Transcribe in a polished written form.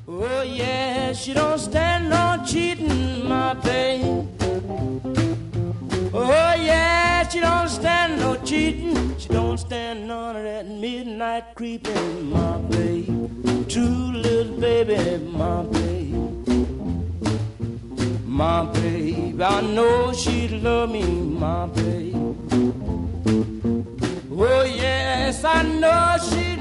Oh yeah, she don't stand no cheating, my babe. Oh yeah, she don't stand no cheating. She don't stand none of that midnight creeping, my babe. True little baby, my babe. My babe, I know she'd love me, my babe. Oh yes, I know she